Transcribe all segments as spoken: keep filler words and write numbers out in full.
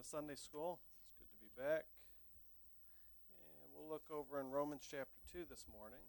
Sunday school. It's good to be back. And we'll look over in Romans chapter two this morning.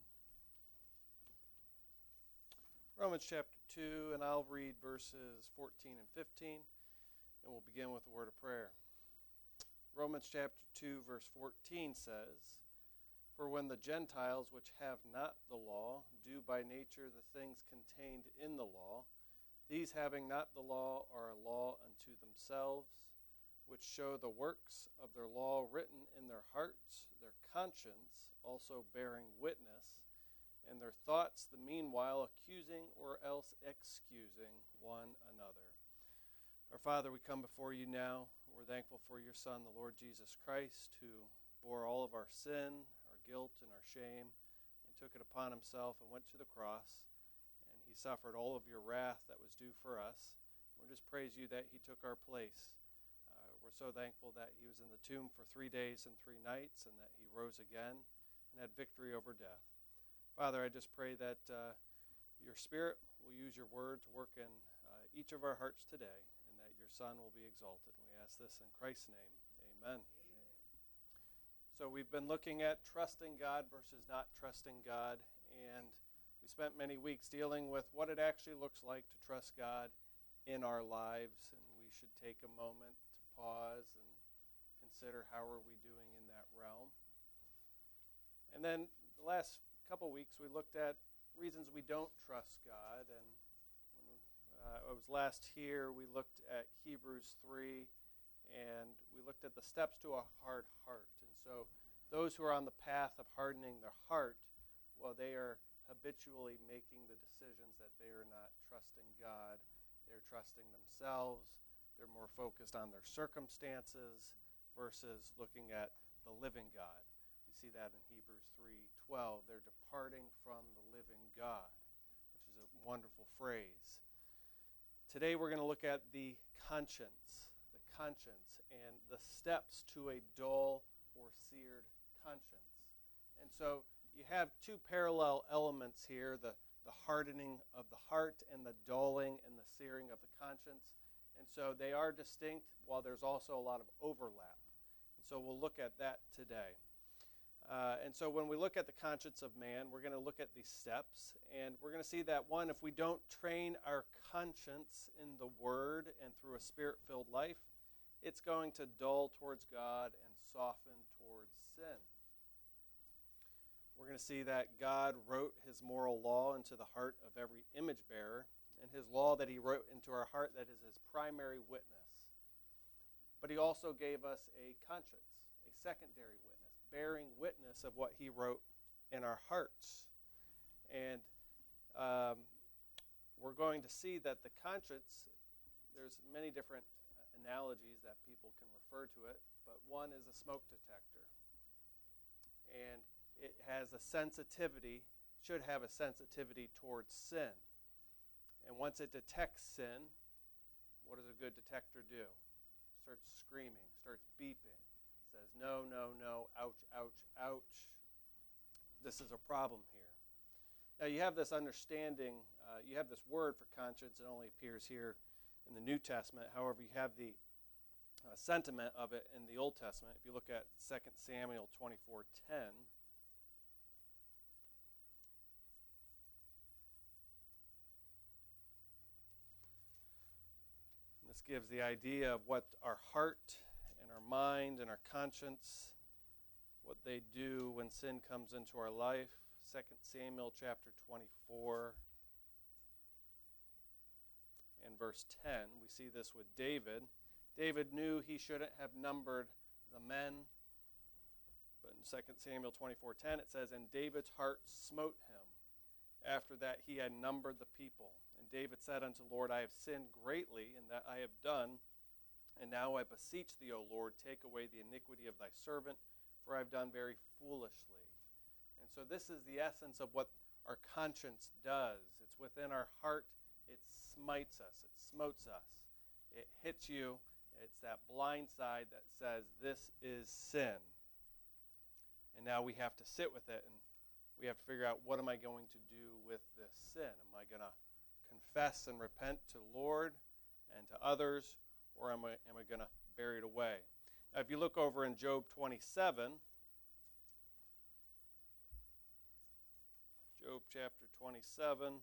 Romans chapter two, and I'll read verses fourteen and fifteen, and we'll begin with a word of prayer. Romans chapter two, verse fourteen says, "For when the Gentiles which have not the law do by nature the things contained in the law, these having not the law are a law unto themselves, which show the works of their law written in their hearts, their conscience also bearing witness, and their thoughts the meanwhile accusing or else excusing one another." Our Father, we come before you now. We're thankful for your Son, the Lord Jesus Christ, who bore all of our sin, our guilt, and our shame, and took it upon himself and went to the cross, and he suffered all of your wrath that was due for us. We just praise you that he took our place. Uh, we're so thankful that he was in the tomb for three days and three nights and that he rose again and had victory over death. Father, I just pray that uh, your Spirit will use your word to work in uh, each of our hearts today and that your Son will be exalted. We ask this in Christ's name. Amen. Amen. So we've been looking at trusting God versus not trusting God, and we spent many weeks dealing with what it actually looks like to trust God in our lives, and we should take a moment to pause and consider how are we doing in that realm. And then the last couple weeks we looked at reasons we don't trust God, and when uh, I was last here we looked at Hebrews three, and we looked at the steps to a hard heart. And so those who are on the path of hardening their heart, well, they are habitually making the decisions that they are not trusting God. They're trusting themselves. They're more focused on their circumstances versus looking at the living God. We see that in Hebrews three twelve. They're departing from the living God, which is a wonderful phrase. Today we're going to look at the conscience, the conscience, and the steps to a dull or seared conscience. And so you have two parallel elements here, the the hardening of the heart and the dulling and the searing of the conscience. And so they are distinct while there's also a lot of overlap. And so we'll look at that today. Uh, and so when we look at the conscience of man, we're going to look at these steps. And we're going to see that, one, if we don't train our conscience in the Word and through a Spirit-filled life, it's going to dull towards God and soften towards sin. We're going to see that God wrote his moral law into the heart of every image bearer, and his law that he wrote into our heart, that is his primary witness. But he also gave us a conscience, a secondary witness, bearing witness of what he wrote in our hearts. And um, we're going to see that the conscience, there's many different analogies that people can refer to it, but one is a smoke detector. And it has a sensitivity, should have a sensitivity towards sin. And once it detects sin, what does a good detector do? Starts screaming, starts beeping, says, no, no, no, ouch, ouch, ouch. This is a problem here. Now you have this understanding, uh, you have this word for conscience. It only appears here in the New Testament. However, you have the uh, sentiment of it in the Old Testament. If you look at Second Samuel twenty-four ten, this gives the idea of what our heart and our mind and our conscience, what they do when sin comes into our life. Second Samuel chapter twenty-four and verse ten. We see this with David. David knew he shouldn't have numbered the men. But in Second Samuel twenty-four ten it says, "And David's heart smote him. After that he had numbered the people. And David said unto the Lord, I have sinned greatly in that I have done. And now I beseech thee, O Lord, take away the iniquity of thy servant, for I have done very foolishly." And so this is the essence of what our conscience does. It's within our heart. It smites us. It smotes us. It hits you. It's that blind side that says this is sin. And now we have to sit with it, and we have to figure out, what am I going to do with this sin? Am I going to confess and repent to the Lord and to others, or am I, am I going to buried away. Now, if you look over in Job twenty-seven, Job chapter twenty-seven,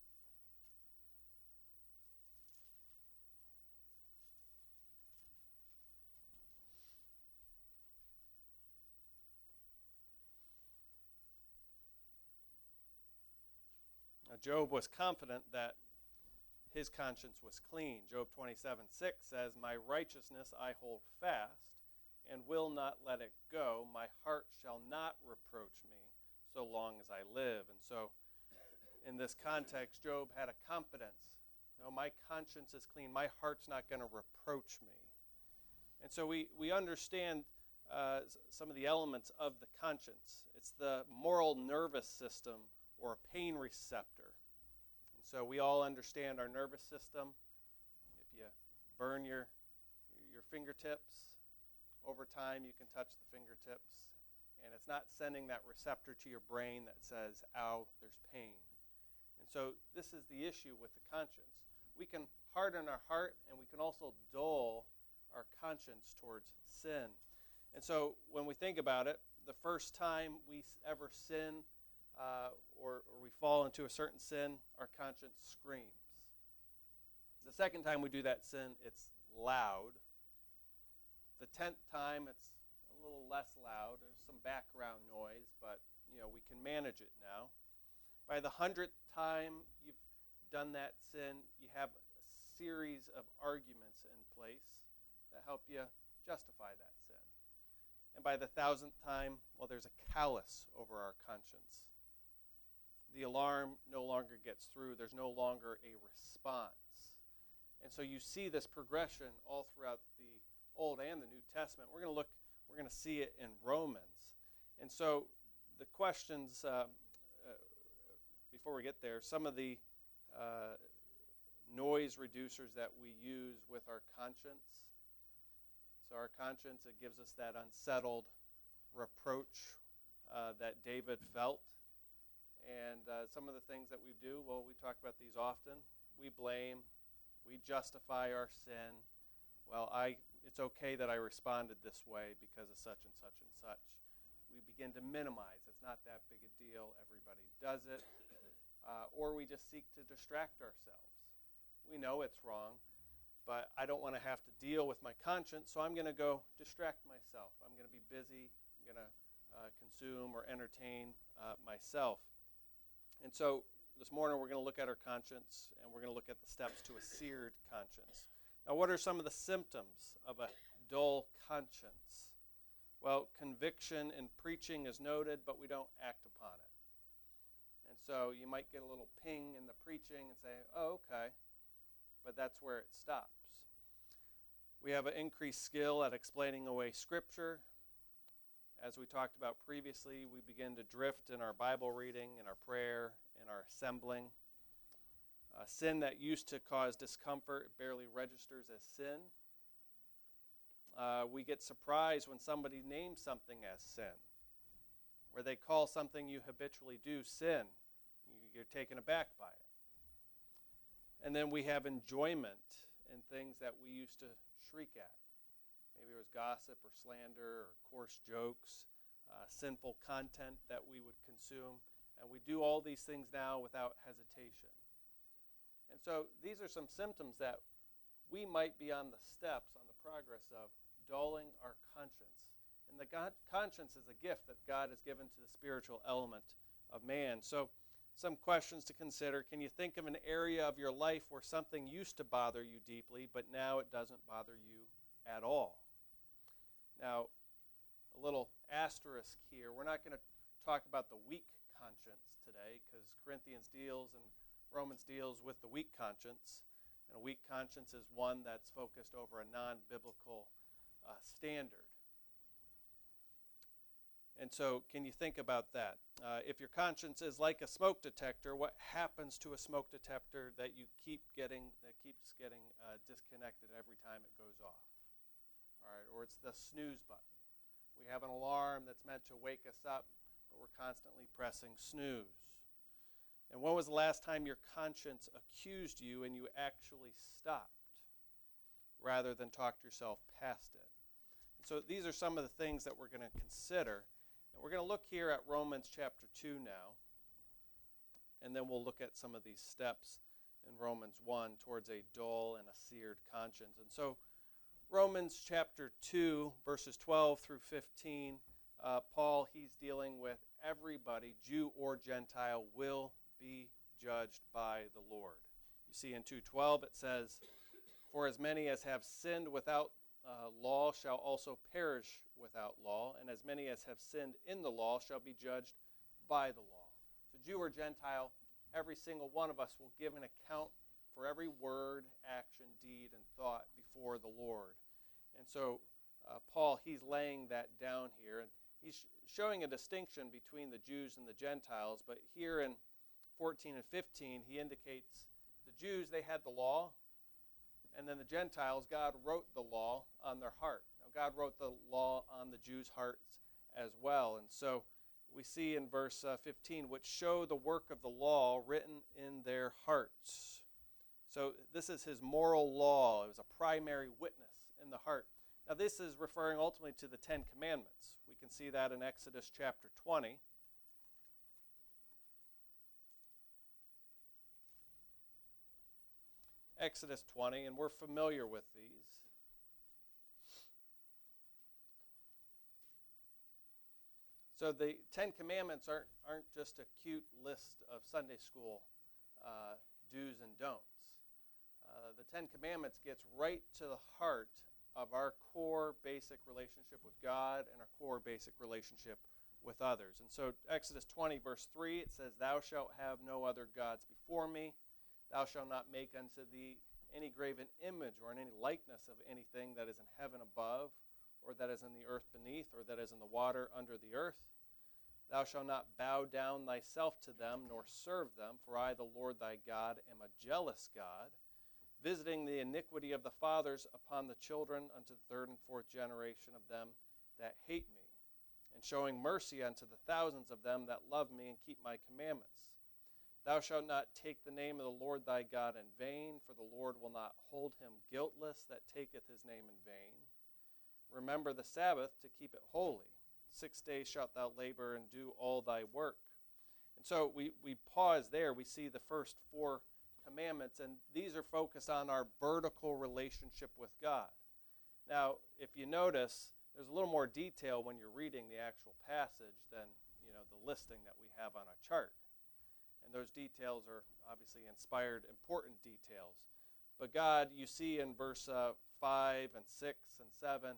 now, Job was confident that his conscience was clean. Job twenty-seven six says, "My righteousness I hold fast, and will not let it go. My heart shall not reproach me so long as I live." And so, in this context, Job had a confidence. No, my conscience is clean. My heart's not going to reproach me. And so we, we understand uh, some of the elements of the conscience. It's the moral nervous system, or a pain receptor. And so we all understand our nervous system. If you burn your, your fingertips, over time you can touch the fingertips, and it's not sending that receptor to your brain that says, "Ow, there's pain." And so this is the issue with the conscience. We can harden our heart, and we can also dull our conscience towards sin. And so when we think about it, the first time we ever sin uh, or, or we fall into a certain sin, our conscience screams. The second time we do that sin, it's loud. The tenth time, it's a little less loud. There's some background noise, but you know we can manage it now. By the hundredth time you've done that sin, you have a series of arguments in place that help you justify that sin. And by the thousandth time, well, there's a callous over our conscience. The alarm no longer gets through. There's no longer a response. And so you see this progression all throughout the Old and the New Testament. We're going to look, we're going to see it in Romans. And so the questions, uh, uh, before we get there, some of the uh, noise reducers that we use with our conscience. So our conscience, it gives us that unsettled reproach uh, that David felt. And uh, some of the things that we do, well, we talk about these often. We blame, we justify our sin. Well, I it's okay that I responded this way because of such and such and such. We begin to minimize. It's not that big a deal. Everybody does it. Uh, or we just seek to distract ourselves. We know it's wrong, but I don't want to have to deal with my conscience, so I'm going to go distract myself. I'm going to be busy. I'm going to uh, consume or entertain uh, myself. And so this morning we're going to look at our conscience, and we're going to look at the steps to a seared conscience. Now, what are some of the symptoms of a dull conscience? Well, conviction in preaching is noted, but we don't act upon it. And so you might get a little ping in the preaching and say, "Oh, okay," but that's where it stops. We have an increased skill at explaining away Scripture. As we talked about previously, we begin to drift in our Bible reading, in our prayer, in our assembling. A sin that used to cause discomfort barely registers as sin. Uh, we get surprised when somebody names something as sin, where they call something you habitually do sin. You're taken aback by it. And then we have enjoyment in things that we used to shriek at. Maybe it was gossip or slander or coarse jokes, uh, sinful content that we would consume. And we do all these things now without hesitation. And so these are some symptoms that we might be on the steps, on the progress of dulling our conscience. And the God, conscience is a gift that God has given to the spiritual element of man. So some questions to consider. Can you think of an area of your life where something used to bother you deeply, but now it doesn't bother you at all? Now, a little asterisk here. We're not going to talk about the weak conscience today, because Corinthians deals and Romans deals with the weak conscience. And a weak conscience is one that's focused over a non-biblical uh, standard. And so can you think about that? Uh, if your conscience is like a smoke detector, what happens to a smoke detector that you keep getting, that keeps getting uh, disconnected every time it goes off? All right, or it's the snooze button. We have an alarm that's meant to wake us up, but we're constantly pressing snooze. And when was the last time your conscience accused you and you actually stopped? rather than talk yourself past it. And so these are some of the things that we're going to consider. And we're going to look here at Romans chapter two now, and then we'll look at some of these steps in Romans one towards a dull and a seared conscience. And so Romans chapter two, verses twelve through fifteen, uh, Paul, he's dealing with everybody, Jew or Gentile, will be judged by the Lord. You see in two twelve it says, "For as many as have sinned without uh, law shall also perish without law, and as many as have sinned in the law shall be judged by the law." So Jew or Gentile, every single one of us will give an account for every word, action, deed, and thought before the Lord. And so uh, Paul, he's laying that down here, and he's showing a distinction between the Jews and the Gentiles. But here in fourteen and fifteen, he indicates the Jews, they had the law, and then the Gentiles, God wrote the law on their heart. Now, God wrote the law on the Jews' hearts as well. And so we see in verse uh, fifteen, which show the work of the law written in their hearts. So this is his moral law. It was a primary witness in the heart. Now this is referring ultimately to the Ten Commandments. We can see that in Exodus chapter twenty. Exodus twenty, and we're familiar with these. So the Ten Commandments aren't, aren't just a cute list of Sunday school uh, do's and don'ts. Uh, the Ten Commandments gets right to the heart of our core basic relationship with God and our core basic relationship with others. And so Exodus twenty, verse three, it says, "Thou shalt have no other gods before me. Thou shalt not make unto thee any graven image or any likeness of anything that is in heaven above, or that is in the earth beneath, or that is in the water under the earth. Thou shalt not bow down thyself to them, nor serve them, for I, the Lord thy God, am a jealous God, visiting the iniquity of the fathers upon the children unto the third and fourth generation of them that hate me, and showing mercy unto the thousands of them that love me and keep my commandments. Thou shalt not take the name of the Lord thy God in vain, for the Lord will not hold him guiltless that taketh his name in vain. Remember the Sabbath to keep it holy. Six days shalt thou labor and do all thy work." And so we, we pause there. We see the first four commandments, and these are focused on our vertical relationship with God. Now, if you notice, there's a little more detail when you're reading the actual passage than, you know, the listing that we have on a chart. And those details are obviously inspired, important details. But God, you see in verse uh, five and six and seven,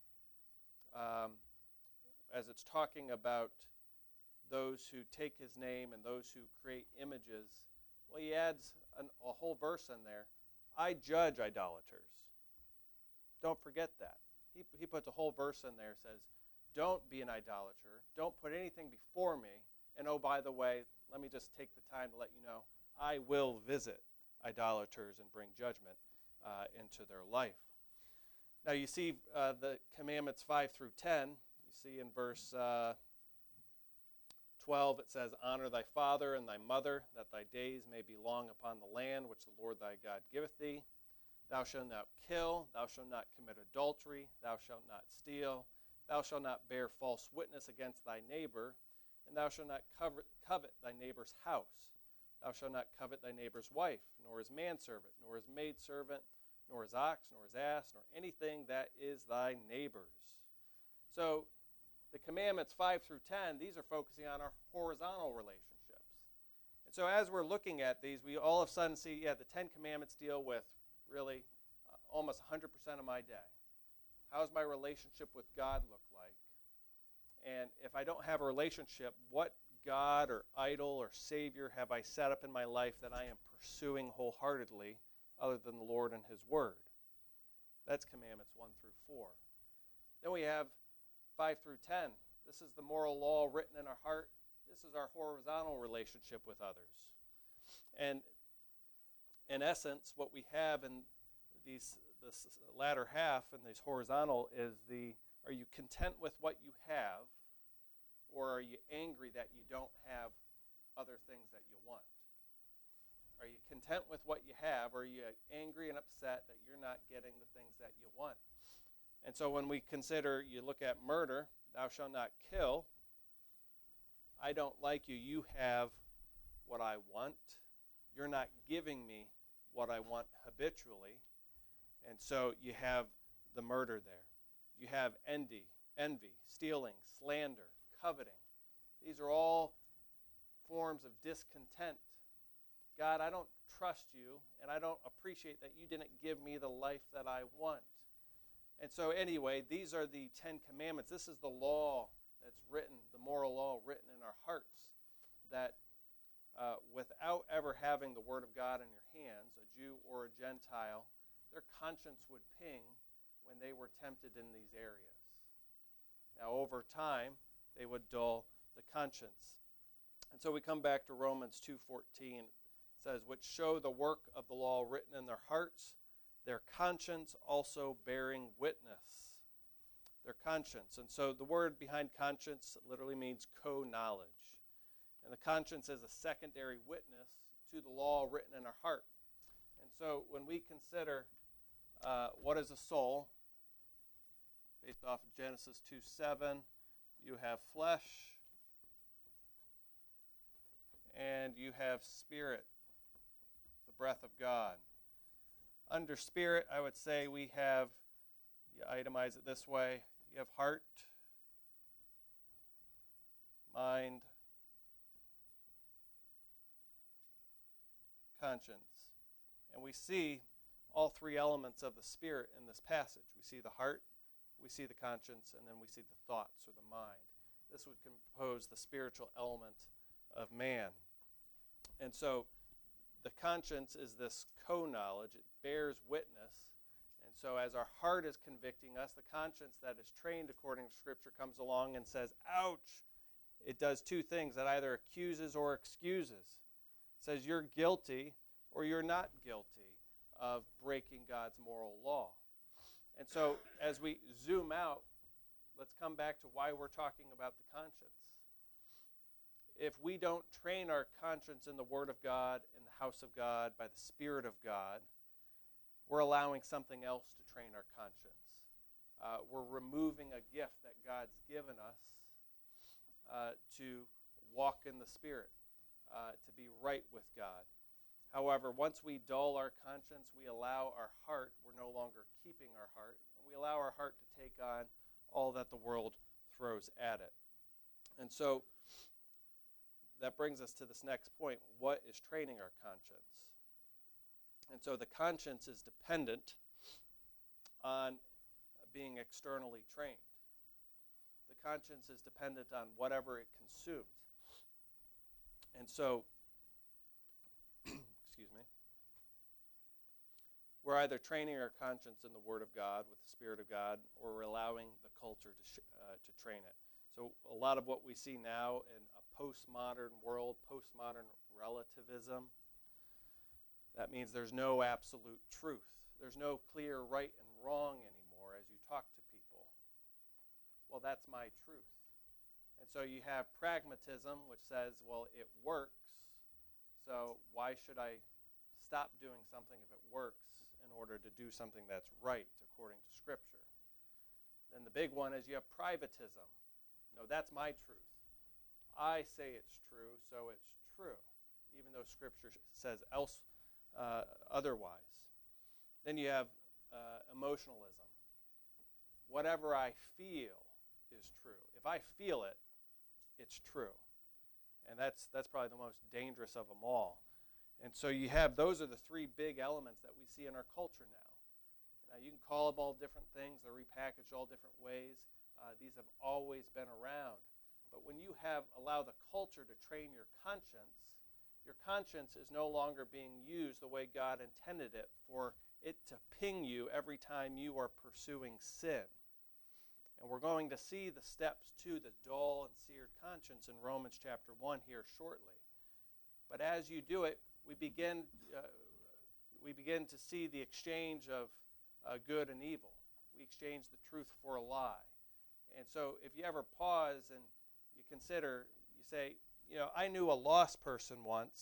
um, as it's talking about those who take his name and those who create images, well, he adds an, a whole verse in there. "I judge idolaters." Don't forget that. He, he puts a whole verse in there, says, don't be an idolater. Don't put anything before me. And oh, by the way, let me just take the time to let you know, I will visit idolaters and bring judgment uh, into their life. Now you see uh, the commandments five through ten. You see in verse uh, twelve it says, "Honor thy father and thy mother, that thy days may be long upon the land which the Lord thy God giveth thee. Thou shalt not kill, thou shalt not commit adultery, thou shalt not steal, thou shalt not bear false witness against thy neighbor, and thou shalt not covet, covet thy neighbor's house. Thou shalt not covet thy neighbor's wife, nor his manservant, nor his maidservant, nor his ox, nor his ass, nor anything that is thy neighbor's." So the commandments five through ten, these are focusing on our horizontal relationships. And so as we're looking at these, we all of a sudden see, yeah, the Ten Commandments deal with really uh, almost one hundred percent of my day. How does my relationship with God look like? And if I don't have a relationship, what God or idol or Savior have I set up in my life that I am pursuing wholeheartedly other than the Lord and his word? That's commandments one through four. Then we have five through ten. This is the moral law written in our heart. This is our horizontal relationship with others. And in essence, what we have in these this latter half and these horizontal is the, are you content with what you have, or are you angry that you don't have other things that you want? Are you content with what you have, or are you angry and upset that you're not getting the things that you want? And so when we consider, you look at murder, thou shalt not kill, I don't like you, you have what I want. You're not giving me what I want habitually. And so you have the murder there. You have envy, envy, stealing, slander, coveting. These are all forms of discontent. God, I don't trust you, and I don't appreciate that you didn't give me the life that I want. And so anyway, these are the Ten Commandments. This is the law that's written, the moral law written in our hearts, that uh, without ever having the Word of God in your hands, a Jew or a Gentile, their conscience would ping when they were tempted in these areas. Now, over time, they would dull the conscience. And so we come back to Romans two fourteen. It says, which show the work of the law written in their hearts, their conscience also bearing witness. Their conscience. And so the word behind conscience literally means co-knowledge. And the conscience is a secondary witness to the law written in our heart. And so when we consider uh, what is a soul, based off of Genesis two seven, you have flesh and you have spirit, the breath of God. Under spirit, I would say we have, you itemize it this way, you have heart, mind, conscience. And we see all three elements of the spirit in this passage. We see the heart, we see the conscience, and then we see the thoughts or the mind. This would compose the spiritual element of man. And so the conscience is this co-knowledge. It bears witness. And so as our heart is convicting us, the conscience that is trained according to Scripture comes along and says, ouch. It does two things. It either accuses or excuses. It says you're guilty or you're not guilty of breaking God's moral law. And so as we zoom out, let's come back to why we're talking about the conscience. If we don't train our conscience in the Word of God, in the house of God, by the Spirit of God, we're allowing something else to train our conscience. Uh, we're removing a gift that God's given us uh, to walk in the Spirit, uh, to be right with God. However, once we dull our conscience, we allow our heart, we're no longer keeping our heart, and we allow our heart to take on all that the world throws at it. And so that brings us to this next point. What is training our conscience? And so the conscience is dependent on being externally trained. The conscience is dependent on whatever it consumes. And so, excuse me, we're either training our conscience in the Word of God with the Spirit of God, or we're allowing the culture to sh- uh, to train it. So a lot of what we see now in a postmodern world, postmodern relativism, that means there's no absolute truth. There's no clear right and wrong anymore as you talk to people. Well, that's my truth. And so you have pragmatism, which says, well, it works, so why should I stop doing something if it works in order to do something that's right according to Scripture? Then the big one is you have privatism. No, that's my truth. I say it's true, so it's true, even though Scripture says else uh, otherwise. Then you have uh, emotionalism. Whatever I feel is true. If I feel it, it's true. And that's that's probably the most dangerous of them all. And so you have, those are the three big elements that we see in our culture now. Now you can call them all different things. They're repackaged all different ways. Uh, these have always been around. But when you have allow the culture to train your conscience, your conscience is no longer being used the way God intended it, for it to ping you every time you are pursuing sin. And we're going to see the steps to the dull and seared conscience in Romans chapter one here shortly. But as you do it, we begin uh, we begin to see the exchange of uh, good and evil. We exchange the truth for a lie. And so if you ever pause and you consider, you say, you know, I knew a lost person once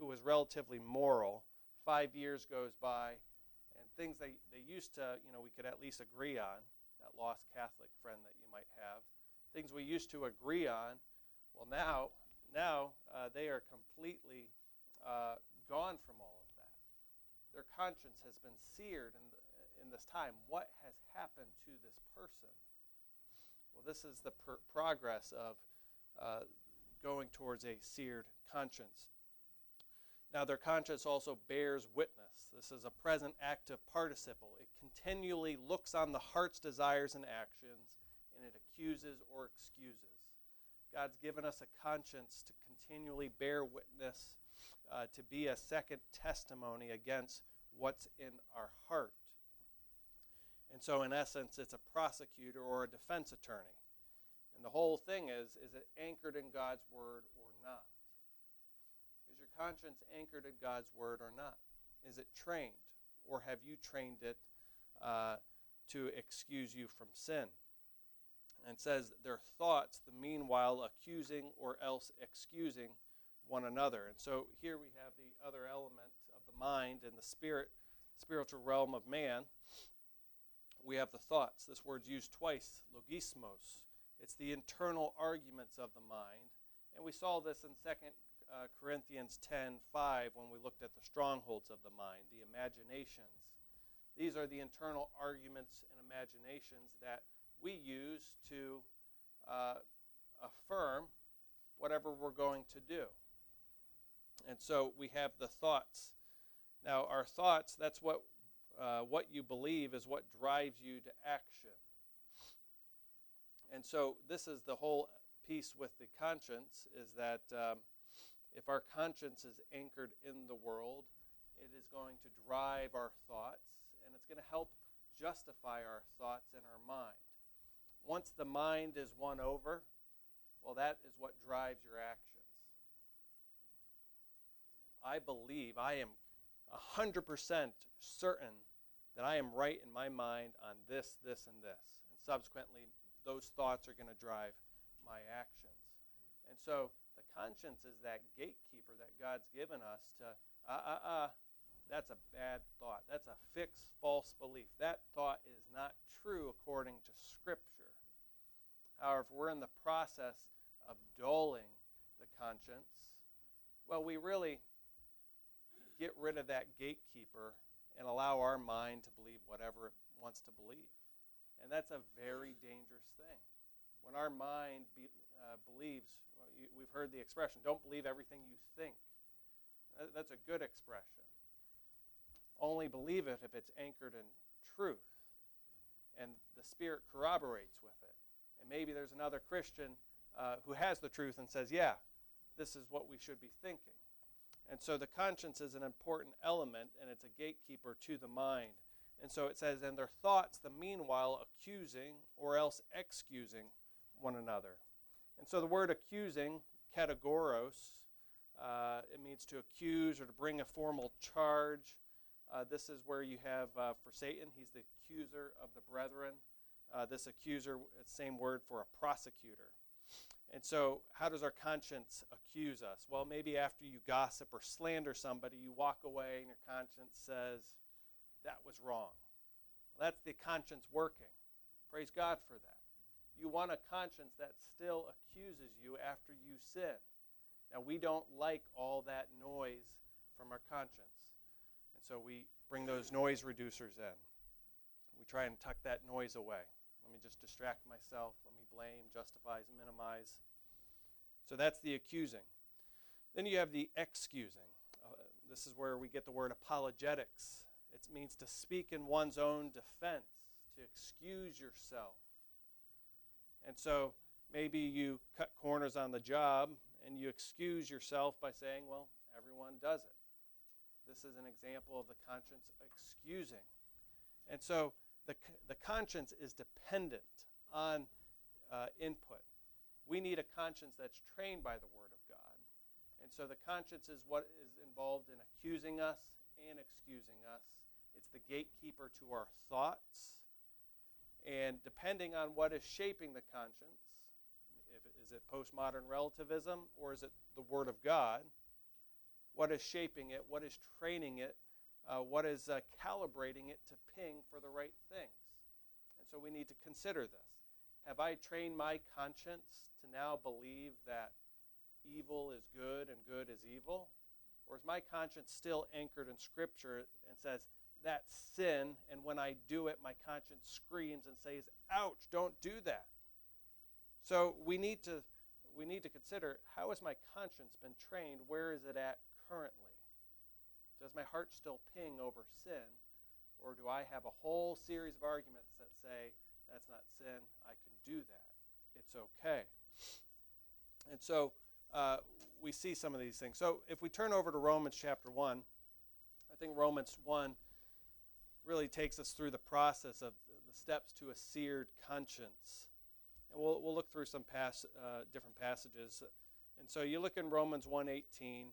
who was relatively moral. Five years goes by, and things they, they used to, you know, we could at least agree on, that lost Catholic friend that you might have, things we used to agree on, well, now, now uh, they are completely uh, gone from all of that. Their conscience has been seared in, the, in this time. What has happened to this person? Well, this is the per- progress of uh, going towards a seared conscience. Now, their conscience also bears witness. This is a present active participle. It continually looks on the heart's desires and actions, and it accuses or excuses. God's given us a conscience to continually bear witness, uh, to be a second testimony against what's in our heart. And so, in essence, it's a prosecutor or a defense attorney. And the whole thing is, is it anchored in God's word or not? Is your conscience anchored in God's word or not? Is it trained, or have you trained it uh, to excuse you from sin? And it says their thoughts, the meanwhile accusing or else excusing one another. And so here we have the other element of the mind and the spirit, spiritual realm of man. We have the thoughts. This word's used twice, logismos. It's the internal arguments of the mind. And we saw this in Second Uh, Corinthians ten five when we looked at the strongholds of the mind, the imaginations. These are the internal arguments and imaginations that we use to uh, affirm whatever we're going to do. And so we have the thoughts. Now, our thoughts, that's what uh, what you believe is what drives you to action. And so this is the whole piece with the conscience, is that um, if our conscience is anchored in the world, it is going to drive our thoughts, and it's going to help justify our thoughts in our mind. Once the mind is won over, well, that is what drives your actions. I believe, I am one hundred percent certain that I am right in my mind on this, this, and this. And subsequently, those thoughts are going to drive my actions. And so the conscience is that gatekeeper that God's given us to, uh, uh, uh, that's a bad thought. That's a fixed false belief. That thought is not true according to Scripture. However, if we're in the process of dulling the conscience, well, we really get rid of that gatekeeper and allow our mind to believe whatever it wants to believe. And that's a very dangerous thing. When our mind be, uh, believes, well, you, we've heard the expression, don't believe everything you think. That, that's a good expression. Only believe it if it's anchored in truth. And the Spirit corroborates with it. And maybe there's another Christian uh, who has the truth and says, yeah, this is what we should be thinking. And so the conscience is an important element, and it's a gatekeeper to the mind. And so it says, and their thoughts, the meanwhile, accusing or else excusing one another. And so the word accusing, kategoros, uh, it means to accuse or to bring a formal charge. Uh, this is where you have, uh, for Satan, he's the accuser of the brethren. Uh, this accuser, same word for a prosecutor. And so how does our conscience accuse us? Well, maybe after you gossip or slander somebody, you walk away and your conscience says, that was wrong. Well, that's the conscience working. Praise God for that. You want a conscience that still accuses you after you sin. Now, we don't like all that noise from our conscience. And so we bring those noise reducers in. We try and tuck that noise away. Let me just distract myself. Let me blame, justify, minimize. So that's the accusing. Then you have the excusing. Uh, this is where we get the word apologetics. It means to speak in one's own defense, to excuse yourself. And so maybe you cut corners on the job and you excuse yourself by saying, well, everyone does it. This is an example of the conscience excusing. And so the, the conscience is dependent on uh, input. We need a conscience that's trained by the Word of God. And so the conscience is what is involved in accusing us and excusing us. It's the gatekeeper to our thoughts. And depending on what is shaping the conscience, if it, is it postmodern relativism or is it the Word of God, what is shaping it, what is training it, uh, what is uh, calibrating it to ping for the right things. And so we need to consider this. Have I trained my conscience to now believe that evil is good and good is evil? Or is my conscience still anchored in Scripture and says, that's sin, and when I do it, my conscience screams and says, ouch, don't do that. So we need to we need to consider, how has my conscience been trained? Where is it at currently? Does my heart still ping over sin? Or do I have a whole series of arguments that say, that's not sin, I can do that, it's okay? And so uh, we see some of these things. So if we turn over to Romans chapter one, I think Romans one really takes us through the process of the steps to a seared conscience. And we'll, we'll look through some pass, uh, different passages. And so you look in Romans one eighteen.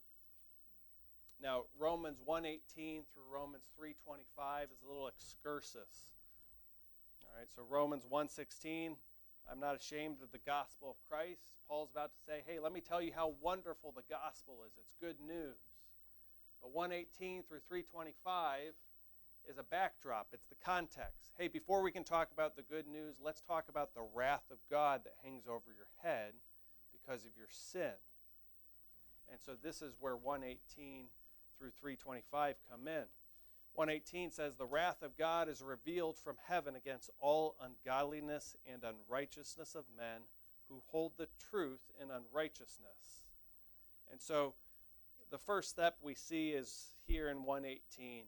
Now, Romans one eighteen through Romans three twenty-five is a little excursus. All right, so Romans one sixteen, I'm not ashamed of the gospel of Christ. Paul's about to say, hey, let me tell you how wonderful the gospel is. It's good news. But one eighteen through three twenty-five is a backdrop. It's the context. Hey, before we can talk about the good news, let's talk about the wrath of God that hangs over your head because of your sin. And so this is where one eighteen through three twenty-five come in. one eighteen says, the wrath of God is revealed from heaven against all ungodliness and unrighteousness of men who hold the truth in unrighteousness. And so the first step we see is here in one eighteen.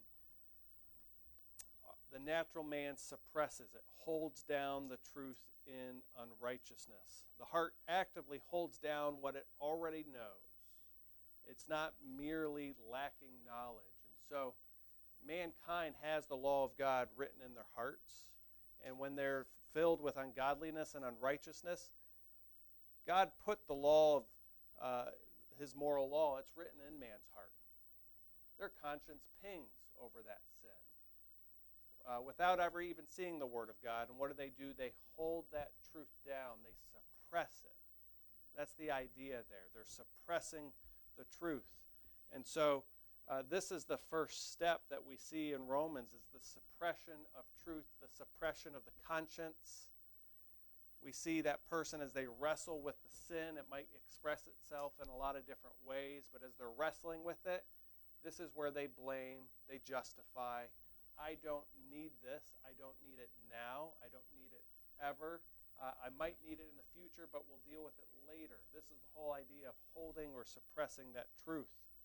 The natural man suppresses it, holds down the truth in unrighteousness. The heart actively holds down what it already knows. It's not merely lacking knowledge. And so mankind has the law of God written in their hearts. And when they're filled with ungodliness and unrighteousness, God put the law of uh, his moral law, it's written in man's heart. Their conscience pings over that sin. Uh, without ever even seeing the Word of God. And what do they do? They hold that truth down. They suppress it. That's the idea there. They're suppressing the truth. And so uh, this is the first step that we see in Romans, is the suppression of truth, the suppression of the conscience. We see that person as they wrestle with the sin. It might express itself in a lot of different ways, but as they're wrestling with it, this is where they blame, they justify. I don't need this. I don't need it now. I don't need it ever. Uh, I might need it in the future, but we'll deal with it later. This is the whole idea of holding or suppressing that truth.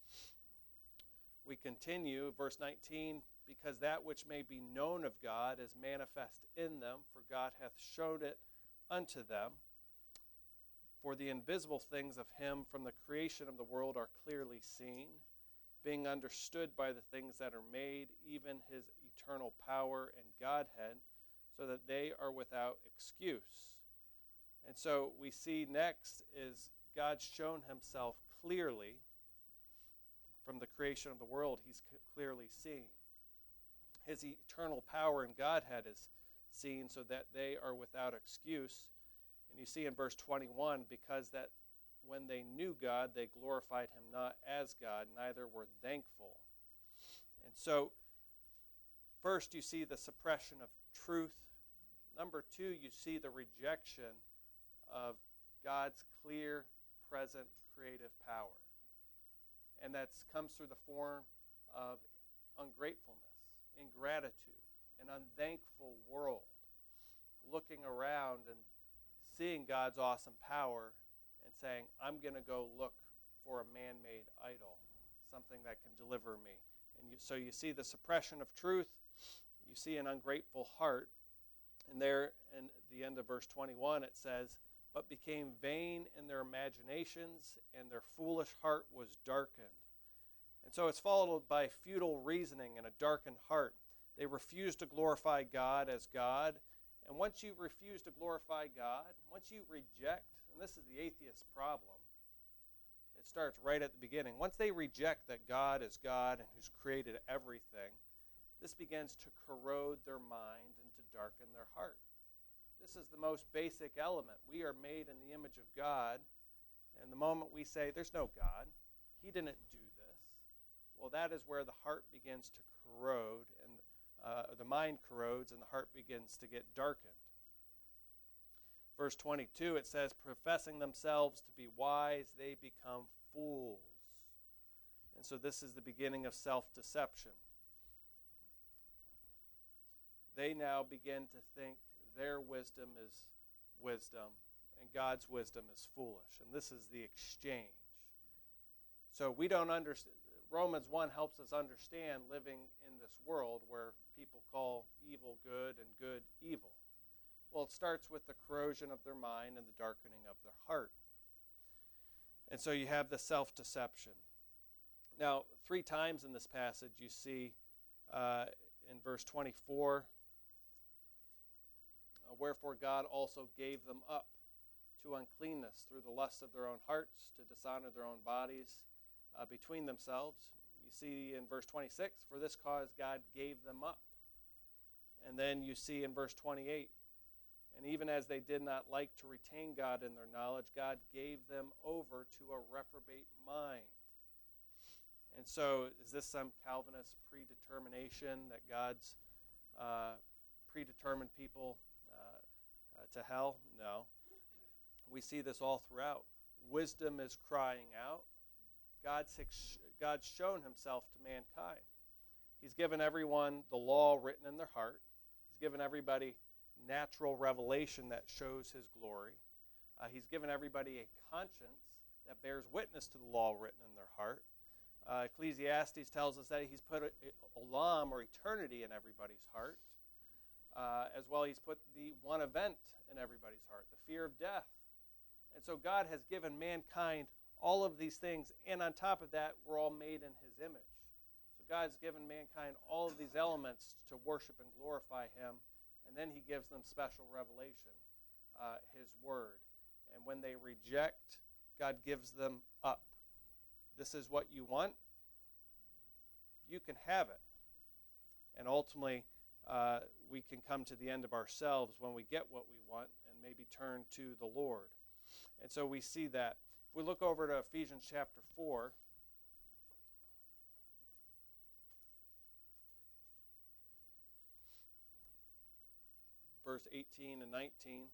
We continue, verse nineteen, because that which may be known of God is manifest in them, for God hath showed it unto them. For the invisible things of him from the creation of the world are clearly seen, being understood by the things that are made, even his eternal power and Godhead, so that they are without excuse. And so we see next is God's shown himself clearly from the creation of the world. He's clearly seen. His eternal power and Godhead is seen so that they are without excuse. And you see in verse twenty-one, because that when they knew God, they glorified him not as God, neither were thankful. And so, first you see the suppression of truth. Number two, you see the rejection of God's clear, present, creative power. And that comes through the form of ungratefulness, ingratitude, an unthankful world, looking around and seeing God's awesome power and saying, I'm going to go look for a man-made idol, something that can deliver me. And you, so you see the suppression of truth, you see an ungrateful heart, and there in the end of verse twenty-one it says, but became vain in their imaginations, and their foolish heart was darkened. And so it's followed by futile reasoning and a darkened heart. They refuse to glorify God as God. And once you refuse to glorify God, once you reject, and this is the atheist's problem, it starts right at the beginning. Once they reject that God is God and who's created everything, this begins to corrode their mind and to darken their heart. This is the most basic element. We are made in the image of God, and the moment we say, there's no God, he didn't do Well, that is where the heart begins to corrode, and uh, the mind corrodes, and the heart begins to get darkened. Verse twenty-two, it says, professing themselves to be wise, they become fools. And so this is the beginning of self-deception. They now begin to think their wisdom is wisdom, and God's wisdom is foolish. And this is the exchange. So we don't understand. Romans one helps us understand living in this world where people call evil good and good evil. Well, it starts with the corrosion of their mind and the darkening of their heart. And so you have the self-deception. Now, three times in this passage you see uh, in verse twenty-four, uh, wherefore God also gave them up to uncleanness through the lust of their own hearts, to dishonor their own bodies uh, between themselves. You see in verse twenty-six, for this cause God gave them up. And then you see in verse twenty-eight, and even as they did not like to retain God in their knowledge, God gave them over to a reprobate mind. And so is this some Calvinist predetermination that God's uh, predetermined people uh, uh, to hell? No. We see this all throughout. Wisdom is crying out. God's, God's shown himself to mankind. He's given everyone the law written in their heart. He's given everybody natural revelation that shows his glory. Uh, he's given everybody a conscience that bears witness to the law written in their heart. Uh, Ecclesiastes tells us that he's put a, a olam, or eternity, in everybody's heart. Uh, as well, he's put the one event in everybody's heart, the fear of death. And so God has given mankind all of these things, and on top of that, we're all made in his image. So God's given mankind all of these elements to worship and glorify him, and then he gives them special revelation, uh, his word. And when they reject, God gives them up. This is what you want. You can have it. And ultimately, uh, we can come to the end of ourselves when we get what we want and maybe turn to the Lord. And so we see that. If we look over to Ephesians chapter four, verse eighteen and nineteen.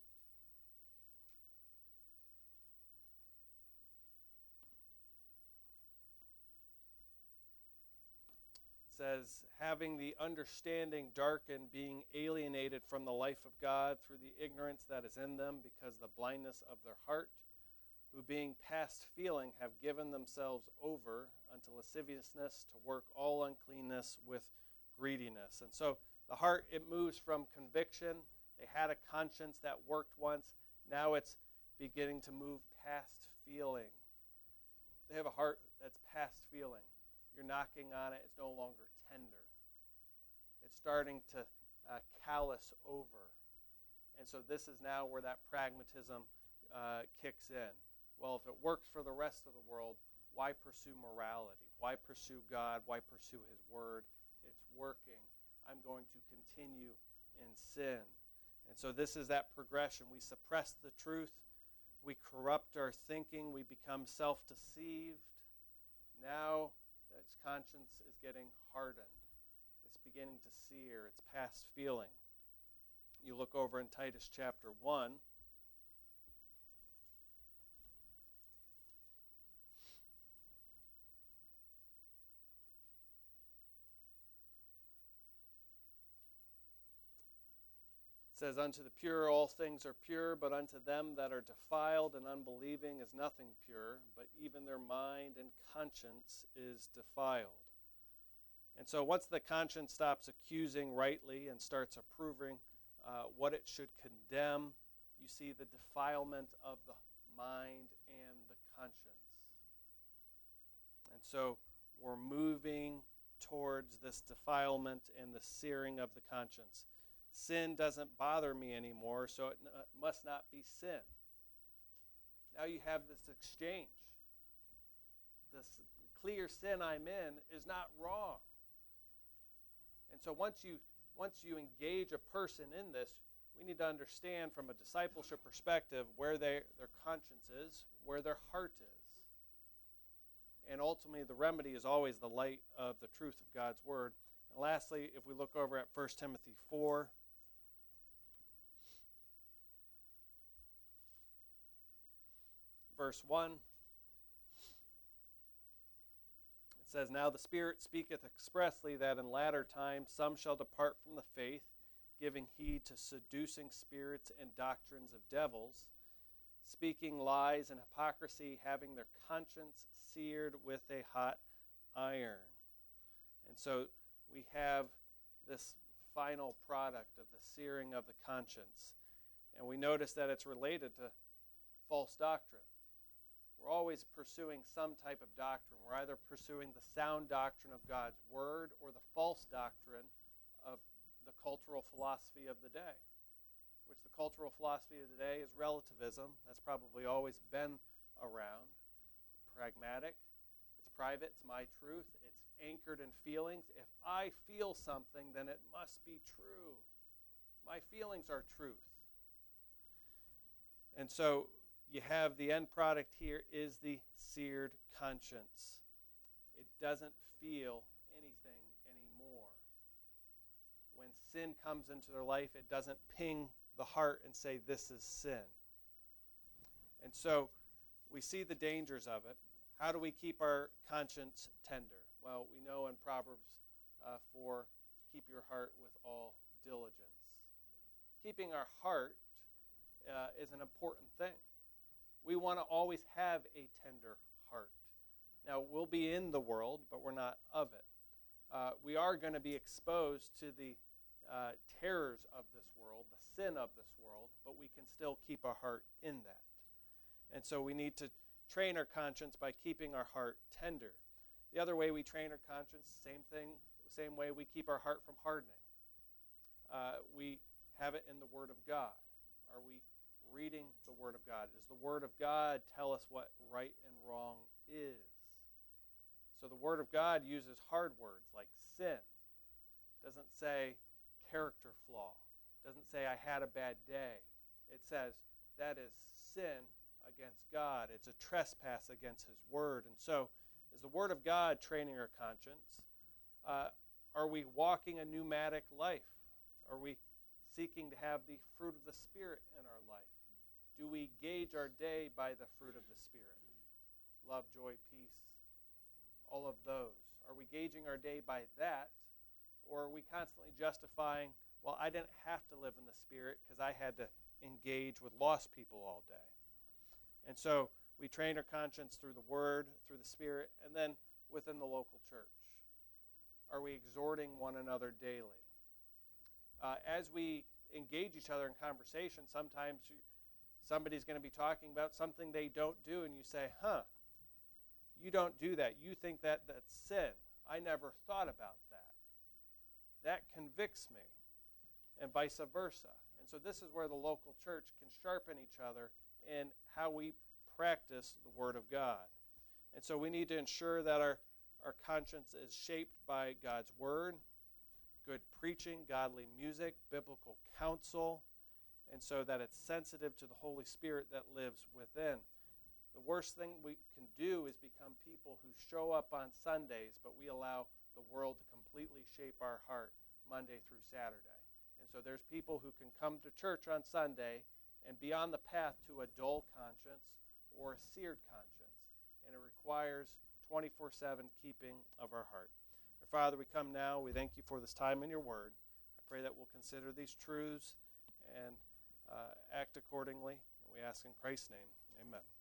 Says, having the understanding darkened, being alienated from the life of God through the ignorance that is in them because the blindness of their heart, who being past feeling have given themselves over unto lasciviousness to work all uncleanness with greediness. And so the heart, it moves from conviction. They had a conscience that worked once. Now it's beginning to move past feeling. They have a heart that's past feeling. You're knocking on it, it's no longer tender. It's starting to uh, callous over. And so this is now where that pragmatism uh, kicks in. Well, if it works for the rest of the world, why pursue morality? Why pursue God? Why pursue his word? It's working. I'm going to continue in sin. And so this is that progression. We suppress the truth. We corrupt our thinking. We become self-deceived. Now, its conscience is getting hardened. It's beginning to sear. It's past feeling. You look over in Titus chapter one. It says, unto the pure all things are pure, but unto them that are defiled and unbelieving is nothing pure, but even their mind and conscience is defiled. And so once the conscience stops accusing rightly and starts approving uh, what it should condemn, you see the defilement of the mind and the conscience. And so we're moving towards this defilement and the searing of the conscience. Sin doesn't bother me anymore, so it n- must not be sin. Now you have this exchange. This clear sin I'm in is not wrong. And so once you once you engage a person in this, we need to understand from a discipleship perspective where they, their conscience is, where their heart is. and ultimately the remedy is always the light of the truth of God's word. And lastly, if we look over at First Timothy four, verse one, it says, "Now the Spirit speaketh expressly that in latter times some shall depart from the faith, giving heed to seducing spirits and doctrines of devils, speaking lies and hypocrisy, having their conscience seared with a hot iron." And so we have this final product of the searing of the conscience. And we notice that it's related to false doctrine. We're always pursuing some type of doctrine. We're either pursuing the sound doctrine of God's word or the false doctrine of the cultural philosophy of the day, which the cultural philosophy of the day is relativism. That's probably always been around. It's pragmatic. It's private. It's my truth. It's anchored in feelings. If I feel something, then it must be true. My feelings are truth. And so you have the end product here is the seared conscience. It doesn't feel anything anymore. When sin comes into their life, it doesn't ping the heart and say, this is sin. And so we see the dangers of it. How do we keep our conscience tender? Well, we know in Proverbs uh, four, keep your heart with all diligence. Keeping our heart uh, is an important thing. We want to always have a tender heart. Now, we'll be in the world, but we're not of it. Uh, we are going to be exposed to the uh, terrors of this world, the sin of this world, but we can still keep our heart in that. And so we need to train our conscience by keeping our heart tender. The other way we train our conscience, same thing, same way we keep our heart from hardening. Uh, we have it in the Word of God. Are we reading the Word of God? Does the Word of God tell us what right and wrong is? So the Word of God uses hard words like sin. Doesn't say character flaw. Doesn't say I had a bad day. It says that is sin against God. It's a trespass against His Word. And so is the Word of God training our conscience? Uh, are we walking a pneumatic life? Are we seeking to have the fruit of the Spirit in our life? Do we gauge our day by the fruit of the Spirit? Love, joy, peace, all of those. Are we gauging our day by that? Or are we constantly justifying, well, I didn't have to live in the Spirit because I had to engage with lost people all day. And so we train our conscience through the Word, through the Spirit, and then within the local church. Are we exhorting one another daily? Uh, as we engage each other in conversation, sometimes you, somebody's going to be talking about something they don't do, and you say, huh, you don't do that. You think that that's sin. I never thought about that. That convicts me, and vice versa. And so this is where the local church can sharpen each other in how we practice the Word of God. And so we need to ensure that our, our conscience is shaped by God's Word, good preaching, godly music, biblical counsel, and so that it's sensitive to the Holy Spirit that lives within. The worst thing we can do is become people who show up on Sundays, but we allow the world to completely shape our heart Monday through Saturday. And so there's people who can come to church on Sunday and be on the path to a dull conscience or a seared conscience. And it requires twenty-four seven keeping of our heart. Our Father, we come now. We thank you for this time in your word. I pray that we'll consider these truths and uh, act accordingly. And we ask in Christ's name, amen.